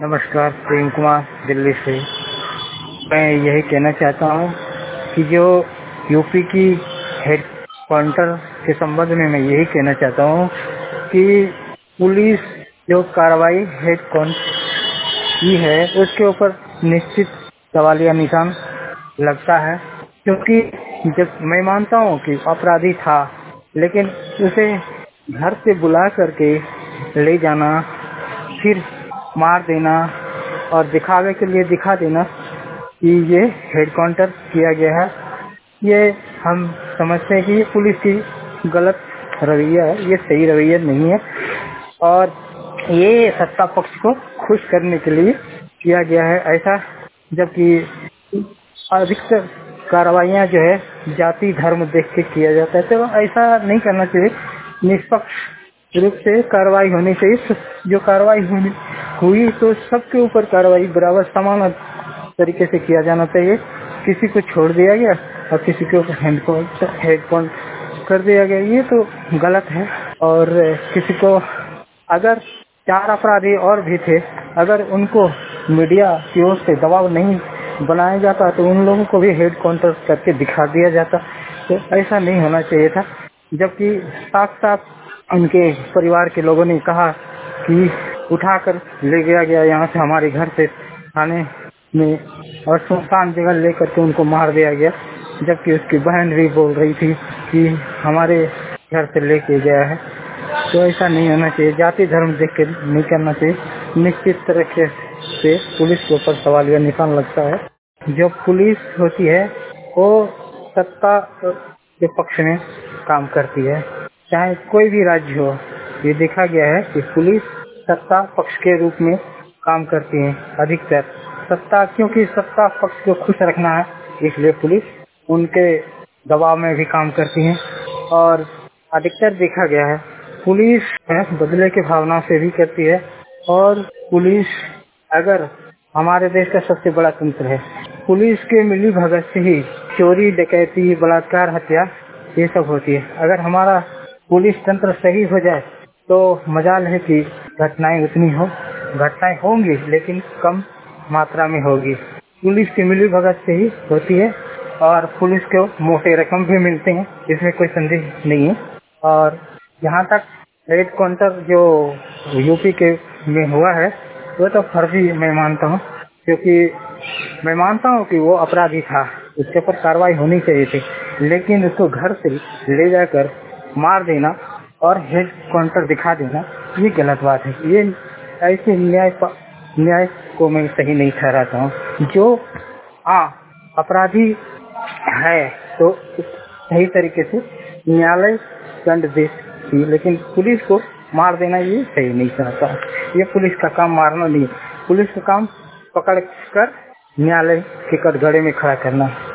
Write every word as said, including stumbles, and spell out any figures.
नमस्कार, प्रेम कुमार दिल्ली से। मैं यही कहना चाहता हूँ कि जो यूपी की हेड क्वार्टर के संबंध में मैं यही कहना चाहता हूँ कि पुलिस जो कार्रवाई हेड क्वार्टर की है उसके ऊपर निश्चित सवालिया निशान लगता है, क्योंकि जब मैं मानता हूँ कि अपराधी था, लेकिन उसे घर से बुला करके ले जाना, फिर मार देना और दिखावे के लिए दिखा देना कि ये हेड काउंटर किया गया है, ये हम समझते हैं कि ये पुलिस की गलत रवैया है, ये सही रवैया नहीं है और ये सत्ता पक्ष को खुश करने के लिए किया गया है ऐसा। जबकि अधिकतर कार्रवाइयाँ जो है जाति धर्म देख के किया जाता है, तो ऐसा नहीं करना चाहिए। निष्पक्ष रूप से कार्रवाई होनी चाहिए। जो कार्रवाई हुई हुई तो सबके ऊपर कार्रवाई बराबर समान तरीके से किया जाना चाहिए। किसी को छोड़ दिया गया और किसी के ऊपर हैंड हेड काउंट कर दिया गया, ये तो गलत है। और किसी को अगर चार अपराधी और भी थे, अगर उनको मीडिया की ओर से दबाव नहीं बनाया जाता तो उन लोगों को भी हेड काउंटर करके दिखा दिया जाता, तो ऐसा नहीं होना चाहिए था। जबकि साथ साथ उनके परिवार के लोगों ने कहा कि उठाकर ले गया गया यहाँ से, हमारे घर से थाने में, और सुनसान जगह लेकर के उनको मार दिया गया। जबकि उसकी बहन भी बोल रही थी कि हमारे घर से लेके गया है, तो ऐसा नहीं होना चाहिए। जाति धर्म देख के नहीं करना चाहिए। निश्चित तरीके से पुलिस के ऊपर सवालिया निशान लगता है। जो पुलिस होती है वो सत्ता के पक्ष में काम करती है, चाहे कोई भी राज्य हो। ये देखा गया है कि पुलिस सत्ता पक्ष के रूप में काम करती है अधिकतर। सत्ता, क्योंकि सत्ता पक्ष को खुश रखना है, इसलिए पुलिस उनके दबाव में भी काम करती है। और अधिकतर देखा गया है पुलिस बदले के भावना से भी करती है। और पुलिस अगर हमारे देश का सबसे बड़ा तंत्र है, पुलिस के मिली भगत से ही चोरी डकैती बलात्कार हत्या ये सब होती है। अगर हमारा पुलिस तंत्र सही हो जाए तो मजाल है कि घटनाएं उतनी हो, घटनाएं होंगी लेकिन कम मात्रा में होगी। पुलिस की मिली भगत से ही होती है और पुलिस को मोटे रकम भी मिलते हैं, इसमें कोई संदेह नहीं है। और यहाँ तक हेड काउंटर जो यूपी के में हुआ है वो तो फर्जी मैं मानता हूँ, क्योंकि मैं मानता हूँ कि वो अपराधी था, उसके ऊपर कार्रवाई होनी चाहिए थी, लेकिन उसको घर से ले जाकर मार देना और हेड काउंटर दिखा देना ये गलत बात है। ये ऐसे न्याय न्याय को मैं सही नहीं ठहराता हूँ। जो हाँ अपराधी है तो सही तरीके से न्यायालय दंड दे, लेकिन पुलिस को मार देना ये सही नहीं चाहता। ये पुलिस का काम मारना नहीं, पुलिस का काम पकड़ कर न्यायालय के कटघरे में खड़ा करना।